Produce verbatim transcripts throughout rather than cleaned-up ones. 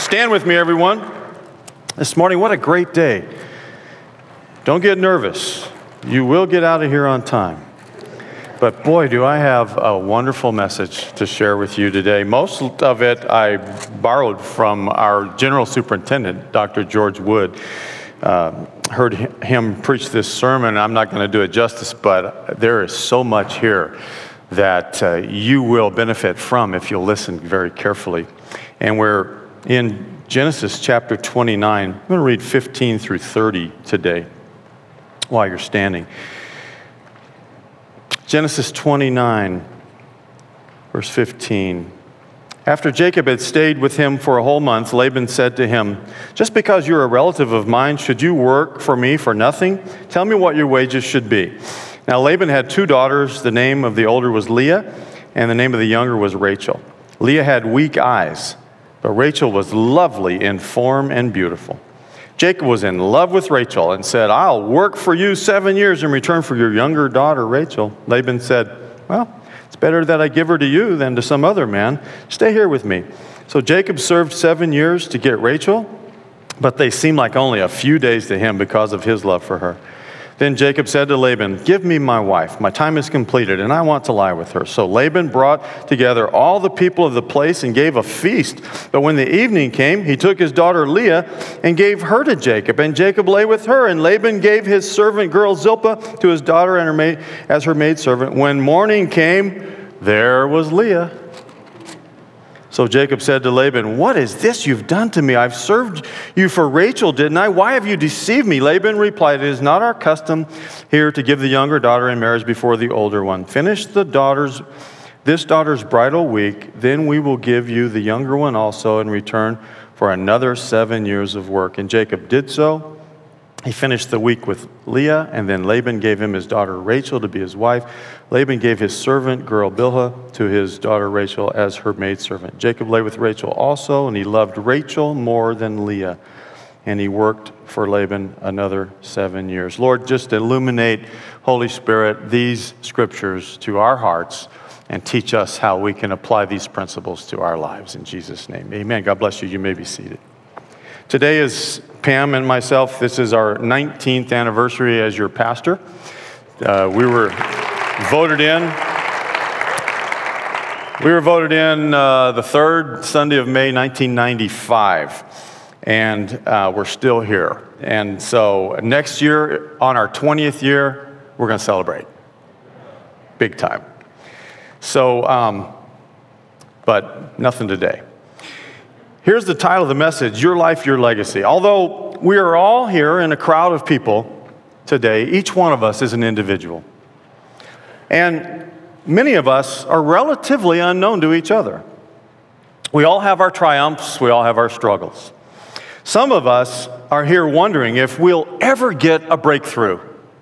Stand with me, everyone. This morning, what a great day. Don't get nervous. You will get out of here on time. But boy, do I have a wonderful message to share with you today. Most of it I borrowed from our General Superintendent, Doctor George Wood. Uh, heard him preach this sermon. I'm not going to do it justice, but there is so much here that uh, you will benefit from if you'll listen very carefully. And we're in Genesis chapter twenty-nine. I'm going to read fifteen through thirty today while you're standing. Genesis twenty-nine, verse fifteen. After Jacob had stayed with him for a whole month, Laban said to him, "Just because you're a relative of mine, should you work for me for nothing? Tell me what your wages should be." Now Laban had two daughters. The name of the older was Leah, and the name of the younger was Rachel. Leah had weak eyes, but Rachel was lovely in form and beautiful. Jacob was in love with Rachel and said, "I'll work for you seven years in return for your younger daughter, Rachel." Laban said, "Well, it's better that I give her to you than to some other man. Stay here with me." So Jacob served seven years to get Rachel, but they seemed like only a few days to him because of his love for her. Then Jacob said to Laban, "Give me my wife. My time is completed, and I want to lie with her." So Laban brought together all the people of the place and gave a feast. But when the evening came, he took his daughter Leah and gave her to Jacob. And Jacob lay with her, and Laban gave his servant girl Zilpah to his daughter and her maid, as her maidservant. When morning came, there was Leah. So Jacob said to Laban, "What is this you've done to me? I've served you for Rachel, didn't I? Why have you deceived me?" Laban replied, "It is not our custom here to give the younger daughter in marriage before the older one. Finish the daughter's, this daughter's bridal week, then we will give you the younger one also in return for another seven years of work." And Jacob did so. He finished the week with Leah, and then Laban gave him his daughter Rachel to be his wife. Laban gave his servant girl Bilhah to his daughter Rachel as her maidservant. Jacob lay with Rachel also, and he loved Rachel more than Leah. And he worked for Laban another seven years. Lord, just illuminate, Holy Spirit, these scriptures to our hearts and teach us how we can apply these principles to our lives. In Jesus' name, amen. God bless you. You may be seated. Today is Pam and myself. This is our nineteenth anniversary as your pastor. Uh, we were voted in. We were voted in uh, the third Sunday of May, nineteen ninety-five, and uh, we're still here. And so next year, on our twentieth year, we're going to celebrate, big time. So, um, but nothing today. Here's the title of the message: Your Life, Your Legacy. Although we are all here in a crowd of people today, each one of us is an individual. And many of us are relatively unknown to each other. We all have our triumphs, we all have our struggles. Some of us are here wondering if we'll ever get a breakthrough.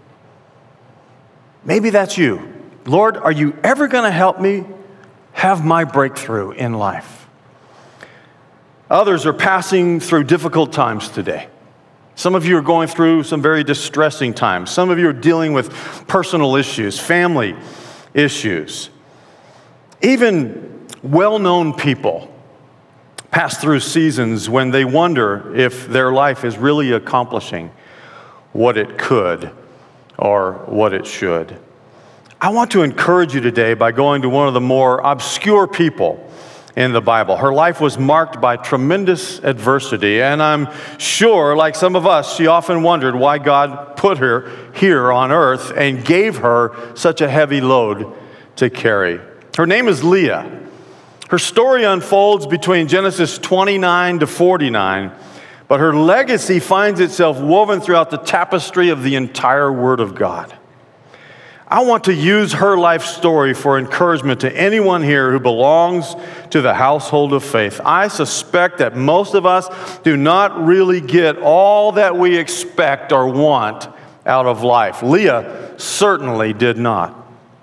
Maybe that's you. Lord, are you ever going to help me have my breakthrough in life? Others are passing through difficult times today. Some of you are going through some very distressing times. Some of you are dealing with personal issues, family issues. Even well-known people pass through seasons when they wonder if their life is really accomplishing what it could or what it should. I want to encourage you today by going to one of the more obscure people in the Bible. Her life was marked by tremendous adversity, and I'm sure, like some of us, she often wondered why God put her here on earth and gave her such a heavy load to carry. Her name is Leah. Her story unfolds between Genesis twenty-nine to forty-nine, but her legacy finds itself woven throughout the tapestry of the entire Word of God. I want to use her life story for encouragement to anyone here who belongs to the household of faith. I suspect that most of us do not really get all that we expect or want out of life. Leah certainly did not.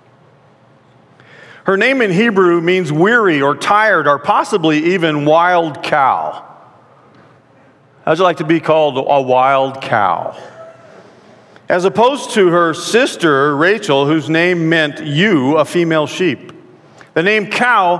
Her name in Hebrew means weary or tired or possibly even wild cow. How'd you like to be called a wild cow? As opposed to her sister, Rachel, whose name meant ewe, a female sheep. The name cow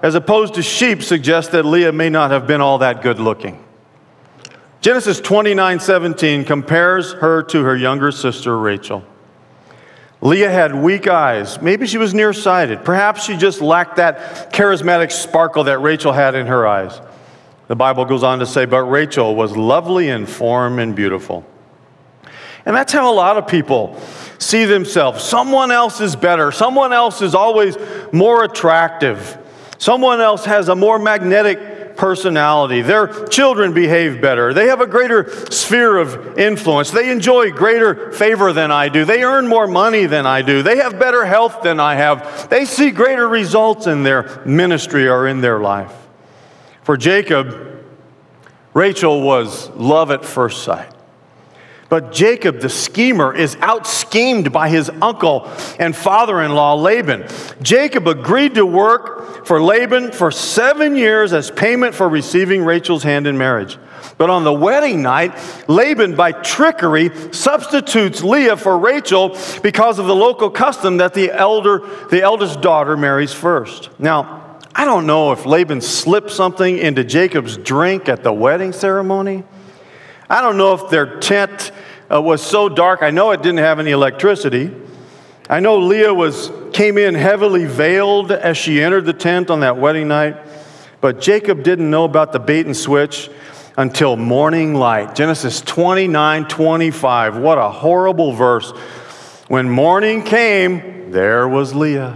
as opposed to sheep suggests that Leah may not have been all that good looking. Genesis twenty-nine seventeen compares her to her younger sister Rachel. Leah had weak eyes. Maybe she was nearsighted. Perhaps she just lacked that charismatic sparkle that Rachel had in her eyes. The Bible goes on to say, but Rachel was lovely in form and beautiful. And that's how a lot of people see themselves. Someone else is better. Someone else is always more attractive. Someone else has a more magnetic personality. Their children behave better. They have a greater sphere of influence. They enjoy greater favor than I do. They earn more money than I do. They have better health than I have. They see greater results in their ministry or in their life. For Jacob, Rachel was love at first sight. But Jacob, the schemer, is out-schemed by his uncle and father-in-law, Laban. Jacob agreed to work for Laban for seven years as payment for receiving Rachel's hand in marriage. But on the wedding night, Laban, by trickery, substitutes Leah for Rachel because of the local custom that the elder, the eldest daughter marries first. Now, I don't know if Laban slipped something into Jacob's drink at the wedding ceremony. I don't know if their tent uh, was so dark. I know it didn't have any electricity. I know Leah was came in heavily veiled as she entered the tent on that wedding night. But Jacob didn't know about the bait and switch until morning light. Genesis twenty-nine twenty-five. What a horrible verse. When morning came, there was Leah.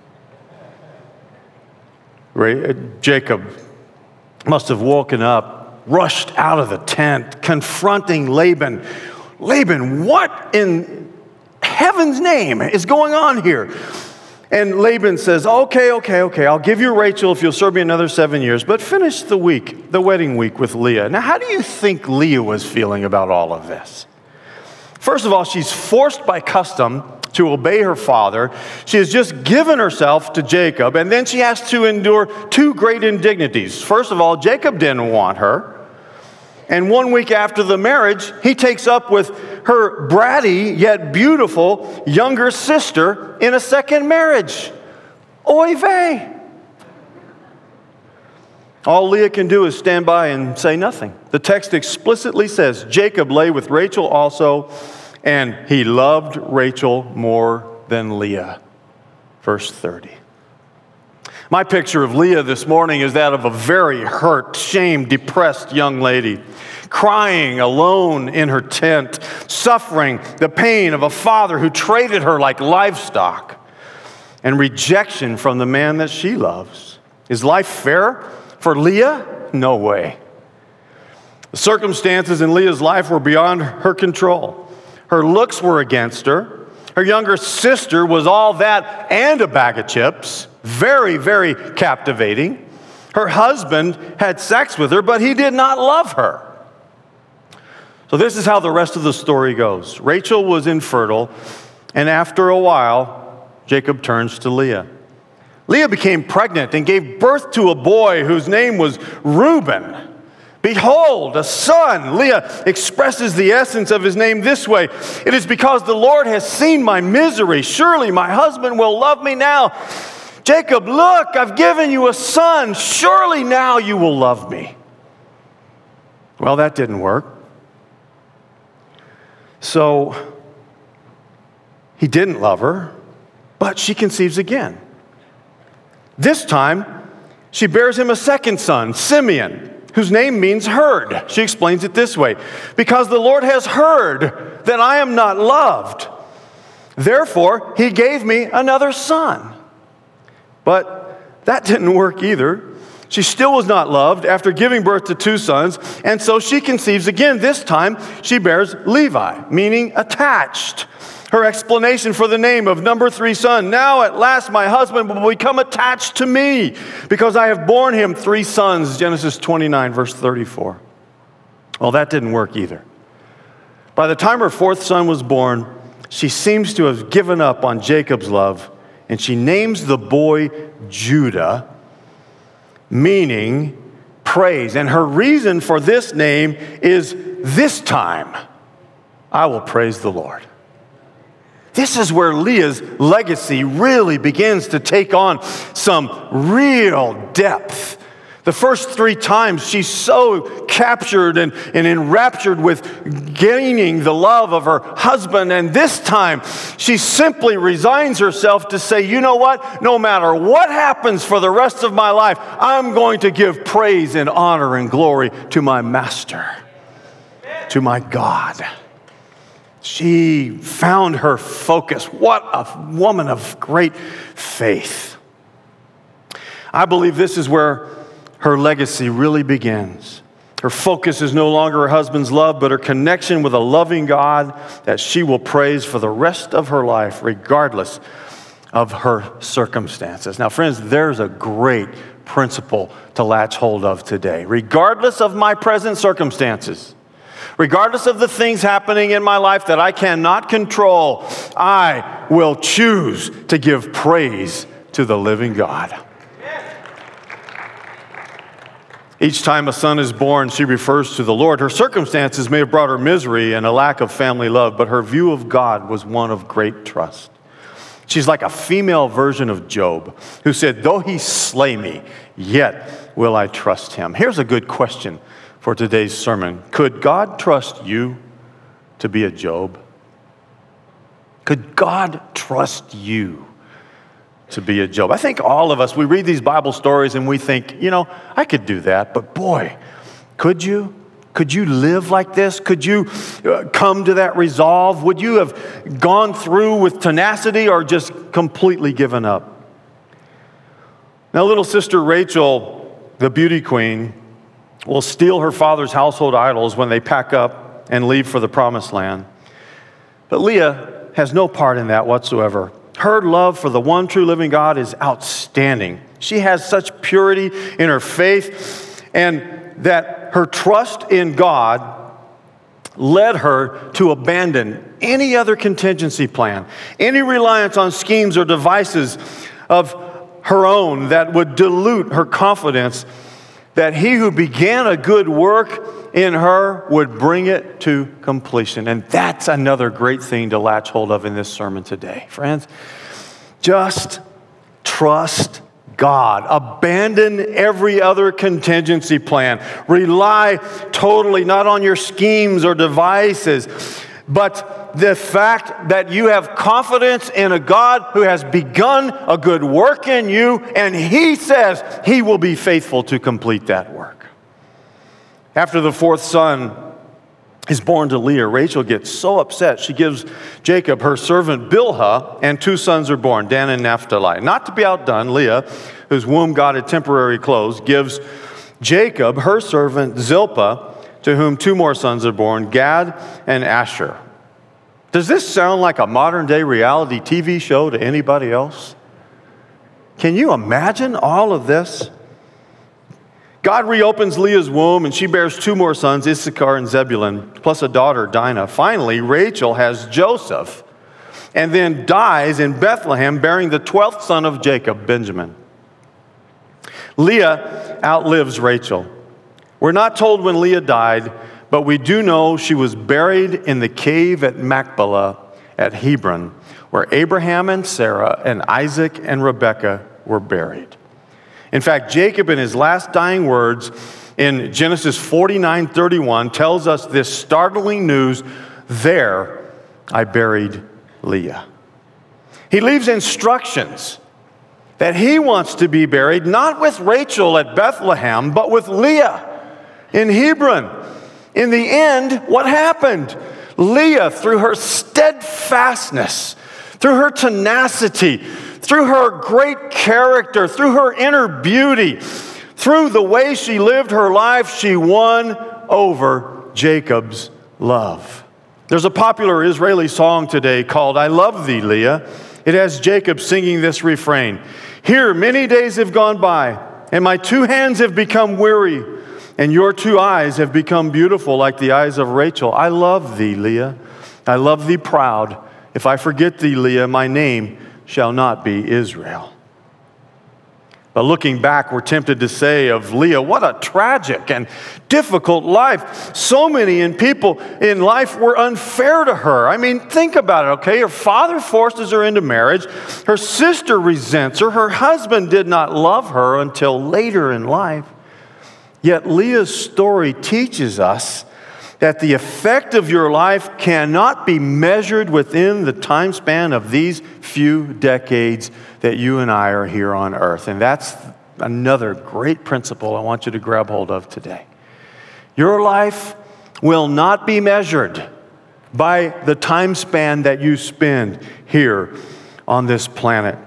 Jacob must have woken up, rushed out of the tent, confronting Laban. Laban, what in heaven's name is going on here? And Laban says, okay, okay, okay, I'll give you Rachel if you'll serve me another seven years, but finish the week, the wedding week with Leah. Now, how do you think Leah was feeling about all of this? First of all, she's forced by custom to obey her father. She has just given herself to Jacob, and then she has to endure two great indignities. First of all, Jacob didn't want her. And one week after the marriage, he takes up with her bratty yet beautiful younger sister in a second marriage. Oy vey. All Leah can do is stand by and say nothing. The text explicitly says, Jacob lay with Rachel also, and he loved Rachel more than Leah. Verse thirty. My picture of Leah this morning is that of a very hurt, shamed, depressed young lady, crying alone in her tent, suffering the pain of a father who traded her like livestock, and rejection from the man that she loves. Is life fair for Leah? No way. The circumstances in Leah's life were beyond her control. Her looks were against her. Her younger sister was all that and a bag of chips. Very, very captivating. Her husband had sex with her, but he did not love her. So this is how the rest of the story goes. Rachel was infertile, and after a while, Jacob turns to Leah. Leah became pregnant and gave birth to a boy whose name was Reuben. Behold, a son. Leah expresses the essence of his name this way. It is because the Lord has seen my misery. Surely my husband will love me now. Jacob, look, I've given you a son. Surely now you will love me. Well, that didn't work. So he didn't love her, but she conceives again. This time, she bears him a second son, Simeon, whose name means heard. She explains it this way: because the Lord has heard that I am not loved. Therefore, he gave me another son. But that didn't work either. She still was not loved after giving birth to two sons, and so she conceives again. This time, she bears Levi, meaning attached. Her explanation for the name of number three son: now at last my husband will become attached to me because I have borne him three sons. Genesis twenty-nine, verse thirty-four. Well, that didn't work either. By the time her fourth son was born, she seems to have given up on Jacob's love, and she names the boy Judah, meaning praise. And her reason for this name is, this time I will praise the Lord. This is where Leah's legacy really begins to take on some real depth. The first three times, she's so captured and, and enraptured with gaining the love of her husband. And this time, she simply resigns herself to say, you know what? No matter what happens for the rest of my life, I'm going to give praise and honor and glory to my master, to my God. She found her focus. What a woman of great faith. I believe this is where her legacy really begins. Her focus is no longer her husband's love, but her connection with a loving God that she will praise for the rest of her life, regardless of her circumstances. Now, friends, there's a great principle to latch hold of today. Regardless of my present circumstances, regardless of the things happening in my life that I cannot control, I will choose to give praise to the living God. Each time a son is born, she refers to the Lord. Her circumstances may have brought her misery and a lack of family love, but her view of God was one of great trust. She's like a female version of Job, who said, though he slay me, yet will I trust him. Here's a good question for today's sermon. Could God trust you to be a Job? Could God trust you to be a Job? I think all of us, we read these Bible stories and we think, you know, I could do that, but boy, could you? Could you live like this? Could you come to that resolve? Would you have gone through with tenacity or just completely given up? Now, little sister Rachel, the beauty queen, will steal her father's household idols when they pack up and leave for the promised land. But Leah has no part in that whatsoever. Her love for the one true living God is outstanding. She has such purity in her faith, and that her trust in God led her to abandon any other contingency plan, any reliance on schemes or devices of her own that would dilute her confidence that he who began a good work in her would bring it to completion. And that's another great thing to latch hold of in this sermon today. Friends, just trust God. Abandon every other contingency plan. Rely totally not on your schemes or devices, but the fact that you have confidence in a God who has begun a good work in you, and he says he will be faithful to complete that work. After the fourth son is born to Leah, Rachel gets so upset, she gives Jacob her servant Bilhah, and two sons are born, Dan and Naphtali. Not to be outdone, Leah, whose womb God had temporarily closed, gives Jacob her servant Zilpah, to whom two more sons are born, Gad and Asher. Does this sound like a modern-day reality T V show to anybody else? Can you imagine all of this? God reopens Leah's womb, and she bears two more sons, Issachar and Zebulun, plus a daughter, Dinah. Finally, Rachel has Joseph, and then dies in Bethlehem, bearing the twelfth son of Jacob, Benjamin. Leah outlives Rachel. We're not told when Leah died, but we do know she was buried in the cave at Machpelah at Hebron, where Abraham and Sarah and Isaac and Rebekah were buried. In fact, Jacob, in his last dying words in Genesis forty-nine thirty-one, tells us this startling news: there I buried Leah. He leaves instructions that he wants to be buried not with Rachel at Bethlehem, but with Leah in Hebron. In the end, what happened? Leah, through her steadfastness, through her tenacity, through her great character, through her inner beauty, through the way she lived her life, she won over Jacob's love. There's a popular Israeli song today called "I Love Thee, Leah." It has Jacob singing this refrain: "Here many days have gone by, and my two hands have become weary, and your two eyes have become beautiful like the eyes of Rachel. I love thee, Leah. I love thee proud. If I forget thee, Leah, my name shall not be Israel." But looking back, we're tempted to say of Leah, what a tragic and difficult life. So many in people in life were unfair to her. I mean, think about it, okay? Her father forces her into marriage. Her sister resents her. Her husband did not love her until later in life. Yet Leah's story teaches us that the effect of your life cannot be measured within the time span of these few decades that you and I are here on earth. And that's another great principle I want you to grab hold of today. Your life will not be measured by the time span that you spend here on this planet.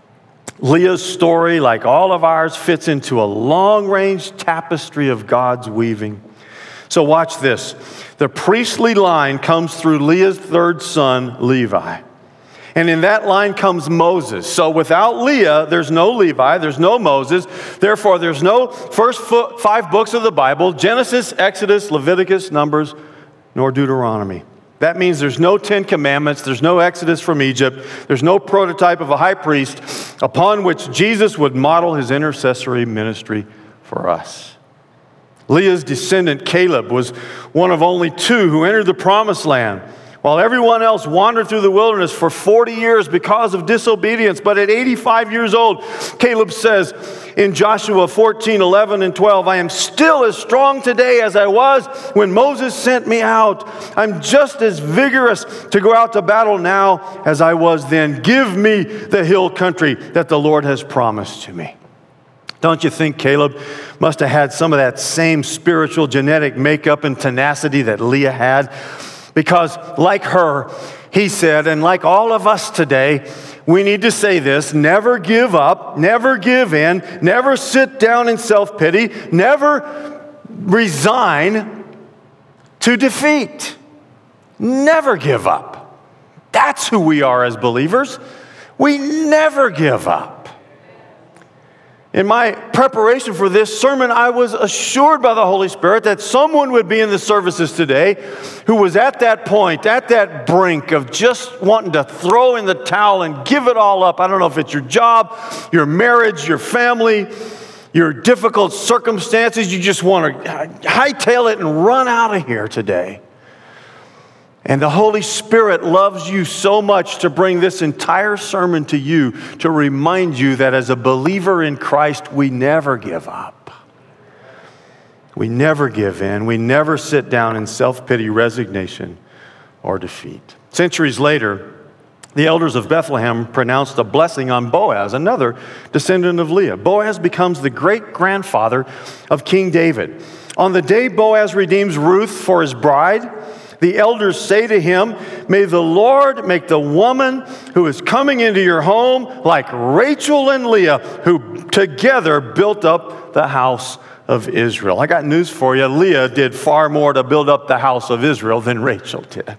Leah's story, like all of ours, fits into a long-range tapestry of God's weaving. So watch this. The priestly line comes through Leah's third son, Levi. And in that line comes Moses. So without Leah, there's no Levi, there's no Moses. Therefore, there's no first five books of the Bible, Genesis, Exodus, Leviticus, Numbers, nor Deuteronomy. That means there's no Ten Commandments, there's no Exodus from Egypt, there's no prototype of a high priest upon which Jesus would model his intercessory ministry for us. Leah's descendant, Caleb, was one of only two who entered the promised land, while everyone else wandered through the wilderness for forty years because of disobedience. But at eighty-five years old, Caleb says in Joshua fourteen, eleven, and twelve, I am still as strong today as I was when Moses sent me out. I'm just as vigorous to go out to battle now as I was then. Give me the hill country that the Lord has promised to me. Don't you think Caleb must have had some of that same spiritual genetic makeup and tenacity that Leah had? Because like her, he said, and like all of us today, we need to say this: never give up, never give in, never sit down in self-pity, never resign to defeat. Never give up. That's who we are as believers. We never give up. In my preparation for this sermon, I was assured by the Holy Spirit that someone would be in the services today who was at that point, at that brink of just wanting to throw in the towel and give it all up. I don't know if it's your job, your marriage, your family, your difficult circumstances. You just want to hightail it and run out of here today. And the Holy Spirit loves you so much to bring this entire sermon to you to remind you that as a believer in Christ, we never give up. We never give in. We never sit down in self-pity, resignation, or defeat. Centuries later, the elders of Bethlehem pronounced a blessing on Boaz, another descendant of Leah. Boaz becomes the great-grandfather of King David. On the day Boaz redeems Ruth for his bride, the elders say to him, may the Lord make the woman who is coming into your home like Rachel and Leah, who together built up the house of Israel. I got news for you. Leah did far more to build up the house of Israel than Rachel did.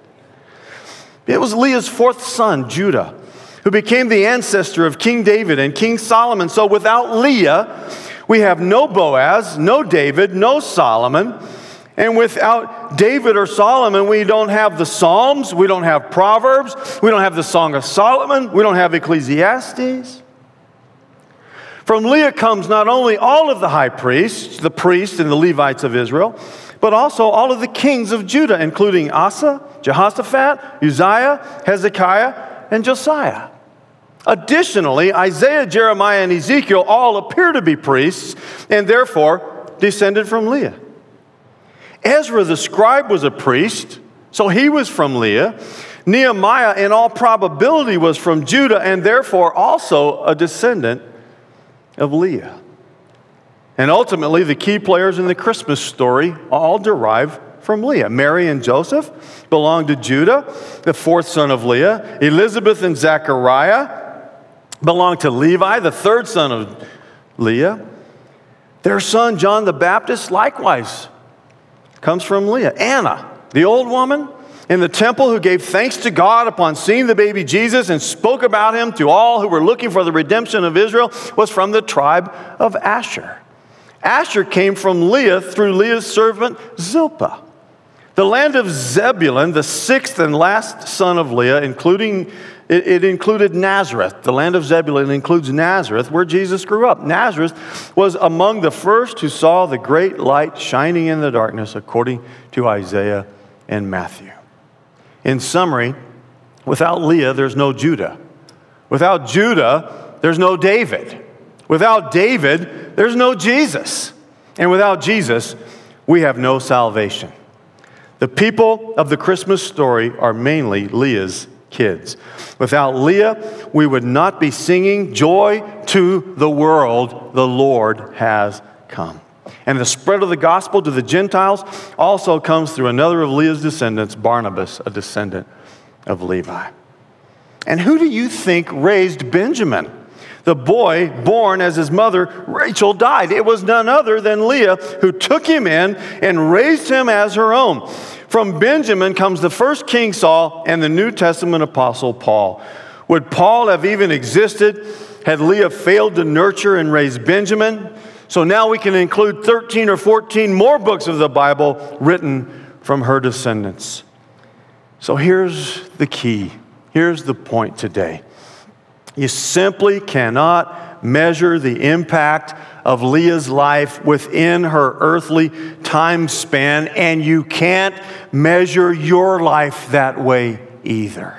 It was Leah's fourth son, Judah, who became the ancestor of King David and King Solomon. So without Leah, we have no Boaz, no David, no Solomon. And without David or Solomon, we don't have the Psalms, we don't have Proverbs, we don't have the Song of Solomon, we don't have Ecclesiastes. From Leah comes not only all of the high priests, the priests and the Levites of Israel, but also all of the kings of Judah, including Asa, Jehoshaphat, Uzziah, Hezekiah, and Josiah. Additionally, Isaiah, Jeremiah, and Ezekiel all appear to be priests and therefore descended from Leah. Ezra the scribe was a priest, so he was from Leah. Nehemiah, in all probability, was from Judah and therefore also a descendant of Leah. And ultimately, the key players in the Christmas story all derive from Leah. Mary and Joseph belonged to Judah, the fourth son of Leah. Elizabeth and Zechariah belonged to Levi, the third son of Leah. Their son, John the Baptist, likewise comes from Leah. Anna, the old woman in the temple who gave thanks to God upon seeing the baby Jesus and spoke about him to all who were looking for the redemption of Israel, was from the tribe of Asher. Asher came from Leah through Leah's servant Zilpah. The land of Zebulun, the sixth and last son of Leah, including it, it included Nazareth. The land of Zebulun includes Nazareth, where Jesus grew up. Nazareth was among the first who saw the great light shining in the darkness, according to Isaiah and Matthew. In summary, without Leah, there's no Judah. Without Judah, there's no David. Without David, there's no Jesus. And without Jesus, we have no salvation. The people of the Christmas story are mainly Leah's kids. Without Leah, we would not be singing joy to the world, the Lord has come. And the spread of the gospel to the Gentiles also comes through another of Leah's descendants, Barnabas, a descendant of Levi. And who do you think raised Benjamin? The boy born as his mother, Rachel, died. It was none other than Leah who took him in and raised him as her own. From Benjamin comes the first King Saul and the New Testament apostle Paul. Would Paul have even existed had Leah failed to nurture and raise Benjamin? So now we can include thirteen or fourteen more books of the Bible written from her descendants. So here's the key. Here's the point today. You simply cannot measure the impact of Leah's life within her earthly time span, and you can't measure your life that way either.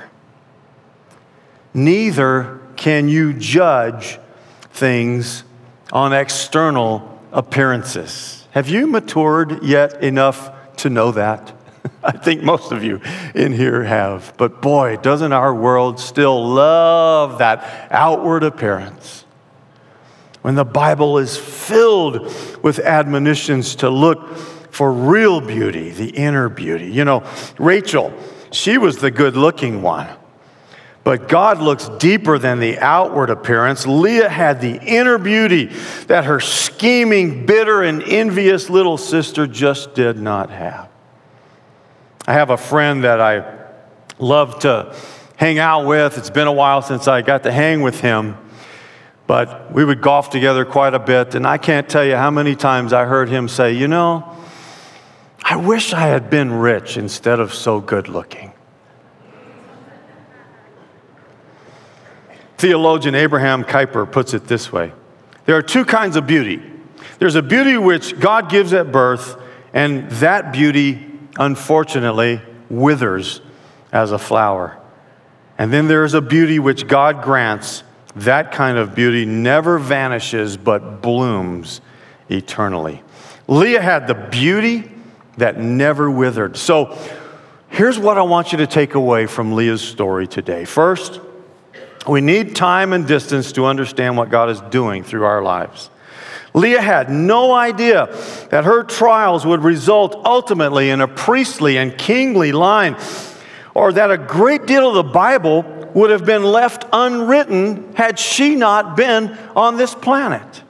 Neither can you judge things on external appearances. Have you matured yet enough to know that? I think most of you in here have. But boy, doesn't our world still love that outward appearance. When the Bible is filled with admonitions to look for real beauty, the inner beauty. You know, Rachel, she was the good-looking one. But God looks deeper than the outward appearance. Leah had the inner beauty that her scheming, bitter, and envious little sister just did not have. I have a friend that I love to hang out with. It's been a while since I got to hang with him, but we would golf together quite a bit, and I can't tell you how many times I heard him say, you know, I wish I had been rich instead of so good looking. Theologian Abraham Kuyper puts it this way. There are two kinds of beauty. There's a beauty which God gives at birth, and that beauty, unfortunately, withers as a flower. And then there is a beauty which God grants. That kind of beauty never vanishes but blooms eternally. Leah had the beauty that never withered. So here's what I want you to take away from Leah's story today. First, we need time and distance to understand what God is doing through our lives. Leah had no idea that her trials would result ultimately in a priestly and kingly line, or that a great deal of the Bible would have been left unwritten had she not been on this planet.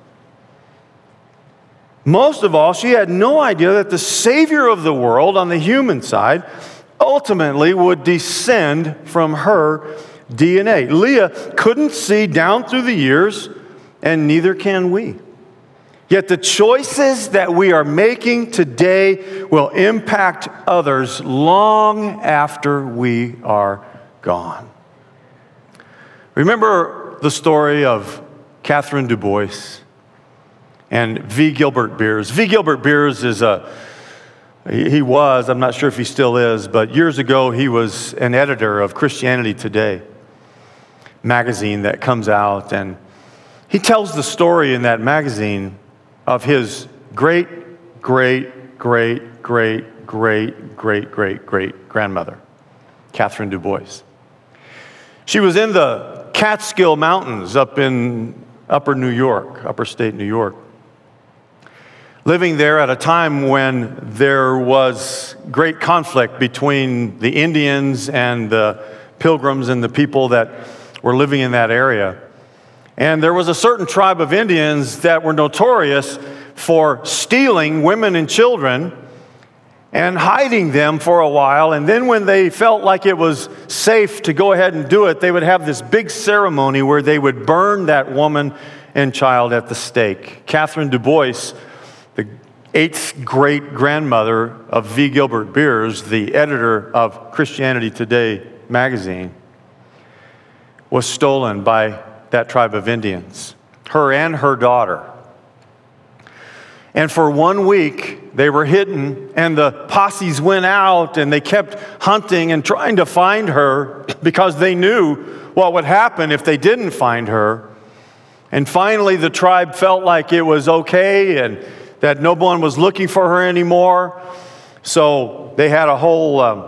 Most of all, she had no idea that the Savior of the world on the human side ultimately would descend from her D N A. Leah couldn't see down through the years, and neither can we. Yet the choices that we are making today will impact others long after we are gone. Remember the story of Catherine Du Bois and V. Gilbert Beers. V. Gilbert Beers is a, he was, I'm not sure if he still is, but years ago he was an editor of Christianity Today magazine that comes out, and he tells the story in that magazine of his great, great, great, great, great, great, great, great grandmother, Catherine Du Bois. She was in the Catskill Mountains up in upper New York, upper state New York, living there at a time when there was great conflict between the Indians and the Pilgrims and the people that were living in that area. And there was a certain tribe of Indians that were notorious for stealing women and children and hiding them for a while. And then when they felt like it was safe to go ahead and do it, they would have this big ceremony where they would burn that woman and child at the stake. Catherine Du Bois, the eighth great-grandmother of V. Gilbert Beers, the editor of Christianity Today magazine, was stolen by that tribe of Indians, her and her daughter. And for one week, they were hidden, and the posses went out, and they kept hunting and trying to find her because they knew what would happen if they didn't find her. And finally, the tribe felt like it was okay and that no one was looking for her anymore. So they had a whole um,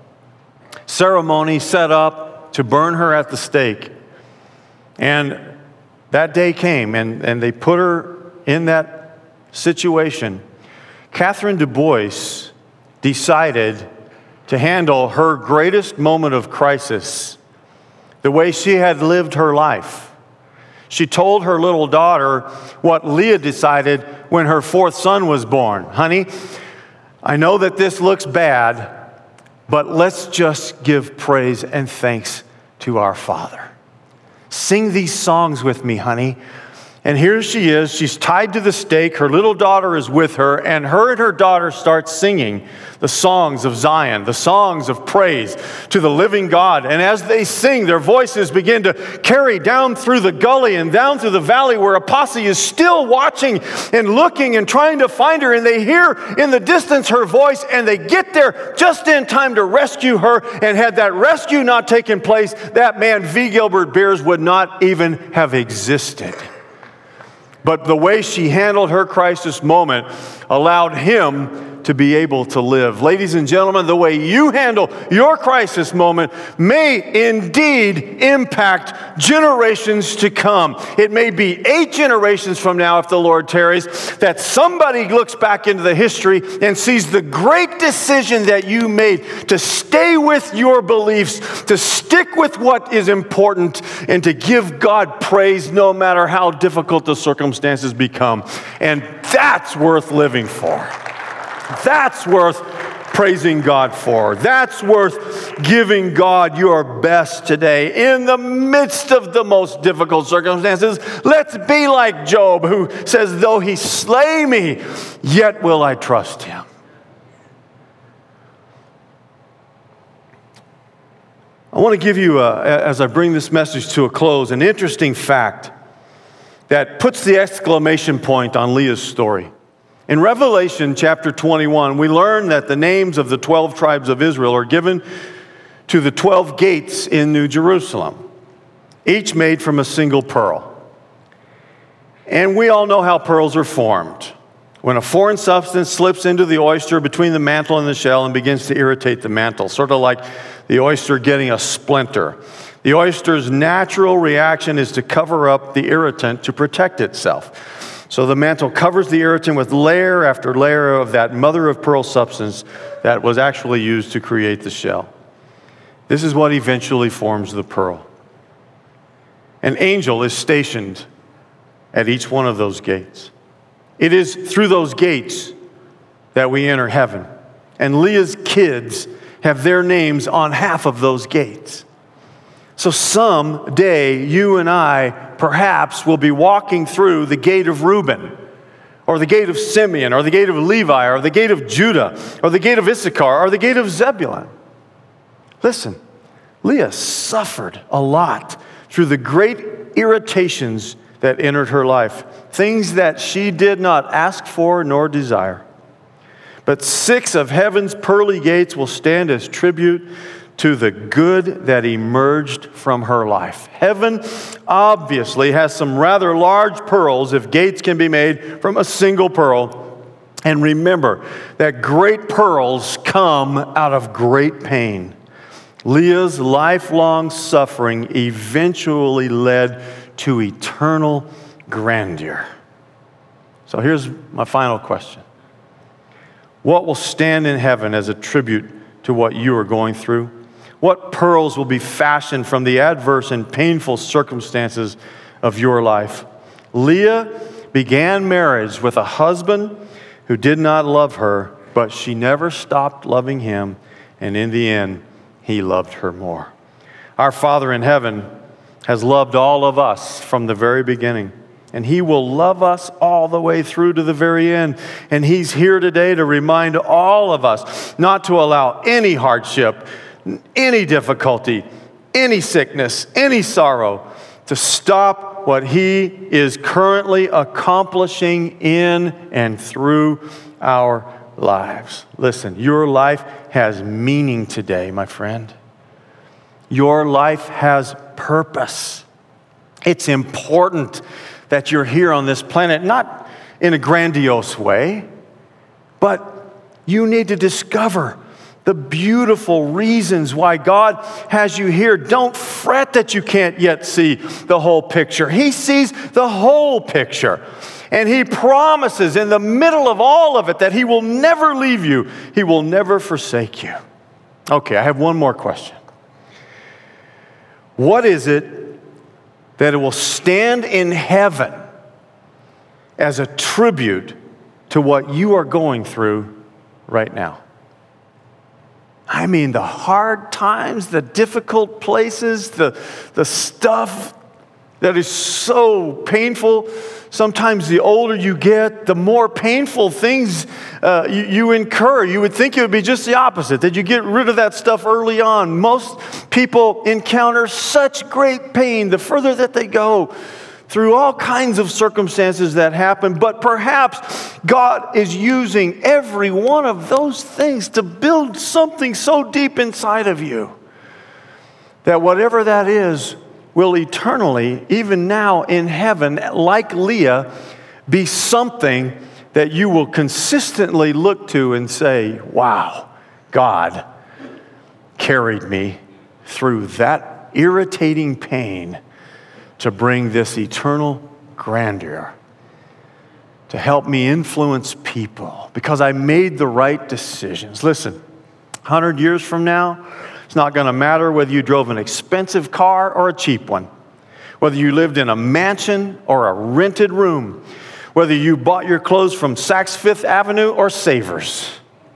ceremony set up to burn her at the stake. And that day came, and, and they put her in that situation. Catherine Du Bois decided to handle her greatest moment of crisis the way she had lived her life. She told her little daughter what Leah decided when her fourth son was born. Honey, I know that this looks bad, but let's just give praise and thanks to our Father. Sing these songs with me, honey. And here she is, she's tied to the stake, her little daughter is with her, and her and her daughter start singing the songs of Zion, the songs of praise to the living God. And as they sing, their voices begin to carry down through the gully and down through the valley where a posse is still watching and looking and trying to find her. And they hear in the distance her voice, and they get there just in time to rescue her. And had that rescue not taken place, that man, V. Gilbert Beers, would not even have existed. But the way she handled her crisis moment allowed him to be able to live. Ladies and gentlemen, the way you handle your crisis moment may indeed impact generations to come. It may be eight generations from now, if the Lord tarries, that somebody looks back into the history and sees the great decision that you made to stay with your beliefs, to stick with what is important, and to give God praise no matter how difficult the circumstances become. And that's worth living for. That's worth praising God for. That's worth giving God your best today. In the midst of the most difficult circumstances, let's be like Job, who says, though he slay me, yet will I trust him. I want to give you, a, as I bring this message to a close, an interesting fact that puts the exclamation point on Leah's story. In Revelation chapter twenty-one, we learn that the names of the twelve tribes of Israel are given to the twelve gates in New Jerusalem, each made from a single pearl. And we all know how pearls are formed. When a foreign substance slips into the oyster between the mantle and the shell and begins to irritate the mantle, sort of like the oyster getting a splinter. The oyster's natural reaction is to cover up the irritant to protect itself. So the mantle covers the irritant with layer after layer of that mother-of-pearl substance that was actually used to create the shell. This is what eventually forms the pearl. An angel is stationed at each one of those gates. It is through those gates that we enter heaven. And Leah's kids have their names on half of those gates. So someday, you and I perhaps will be walking through the gate of Reuben, or the gate of Simeon, or the gate of Levi, or the gate of Judah, or the gate of Issachar, or the gate of Zebulun. Listen, Leah suffered a lot through the great irritations that entered her life, things that she did not ask for nor desire. But six of heaven's pearly gates will stand as tribute to the good that emerged from her life. Heaven obviously has some rather large pearls if gates can be made from a single pearl. And remember that great pearls come out of great pain. Leah's lifelong suffering eventually led to eternal grandeur. So here's my final question. What will stand in heaven as a tribute to what you are going through? What pearls will be fashioned from the adverse and painful circumstances of your life? Leah began marriage with a husband who did not love her, but she never stopped loving him, and in the end, he loved her more. Our Father in heaven has loved all of us from the very beginning. And he will love us all the way through to the very end. And he's here today to remind all of us not to allow any hardship, any difficulty, any sickness, any sorrow to stop what he is currently accomplishing in and through our lives. Listen, your life has meaning today, my friend. Your life has purpose. It's important that you're here on this planet, not in a grandiose way, but you need to discover the beautiful reasons why God has you here. Don't fret that you can't yet see the whole picture. He sees the whole picture. And he promises in the middle of all of it that he will never leave you. He will never forsake you. Okay, I have one more question. What is it that it will stand in heaven as a tribute to what you are going through right now? I mean, the hard times, the difficult places, the, the stuff that is so painful. Sometimes the older you get, the more painful things uh, you, you incur. You would think it would be just the opposite, that you get rid of that stuff early on. Most people encounter such great pain the further that they go through all kinds of circumstances that happen. But perhaps God is using every one of those things to build something so deep inside of you that whatever that is will eternally, even now in heaven, like Leah, be something that you will consistently look to and say, wow, God carried me through that irritating pain to bring this eternal grandeur, to help me influence people because I made the right decisions. Listen, a hundred years from now, it's not going to matter whether you drove an expensive car or a cheap one, whether you lived in a mansion or a rented room, whether you bought your clothes from Saks Fifth Avenue or Savers.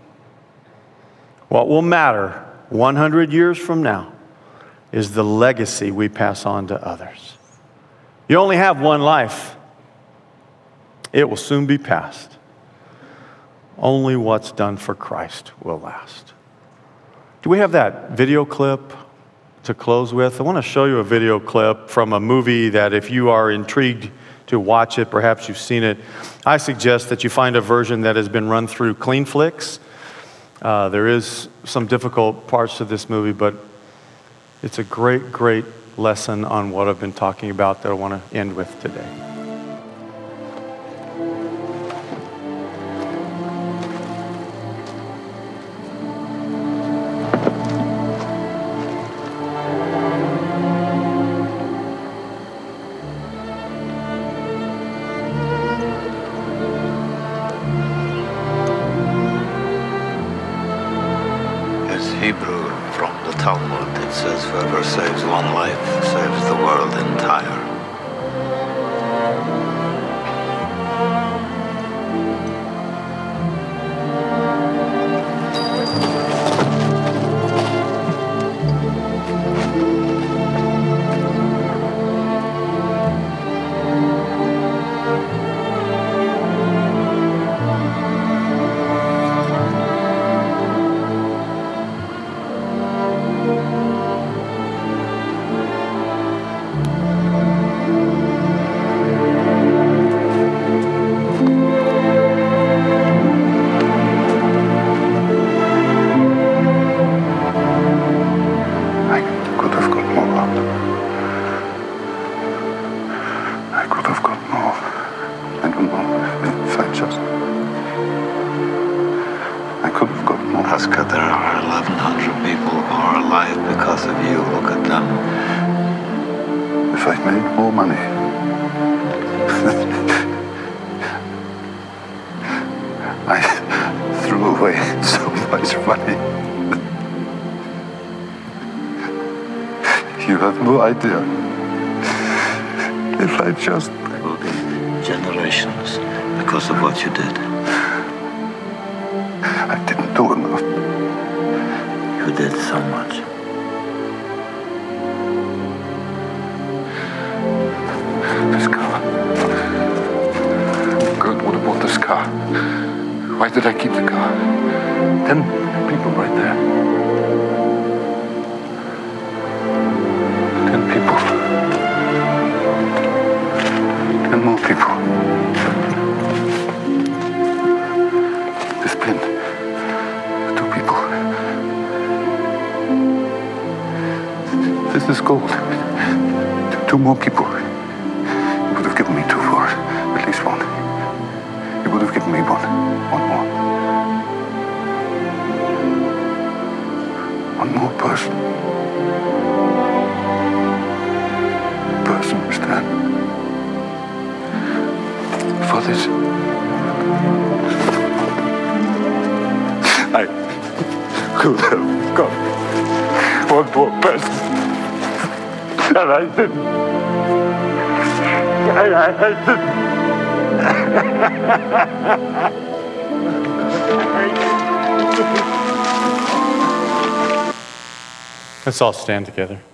What will matter one hundred years from now is the legacy we pass on to others. You only have one life. It will soon be past. Only what's done for Christ will last. Do we have that video clip to close with? I want to show you a video clip from a movie that if you are intrigued to watch it, perhaps you've seen it, I suggest that you find a version that has been run through CleanFlix. Uh, there is some difficult parts to this movie, but it's a great, great lesson on what I've been talking about that I want to end with today. Hebrew from the Talmud, it says, whoever saves one life saves the world entire. Oscar, there are eleven hundred people who are alive because of you. Look at them. If I'd made more money, I threw away so much money. You have no idea. If I just... There will be generations because of what you did. I didn't do enough. You did so much. Let's go. Why did I keep the car? Ten people right there. Ten people. Ten more people. This pin. Two people. This is gold. Two more people. You would have given me two for it. At least one. You would have given me one. One more. One more person. Person, Stan. For this. I could have got one more person. And I didn't. And I didn't. Let's all stand together.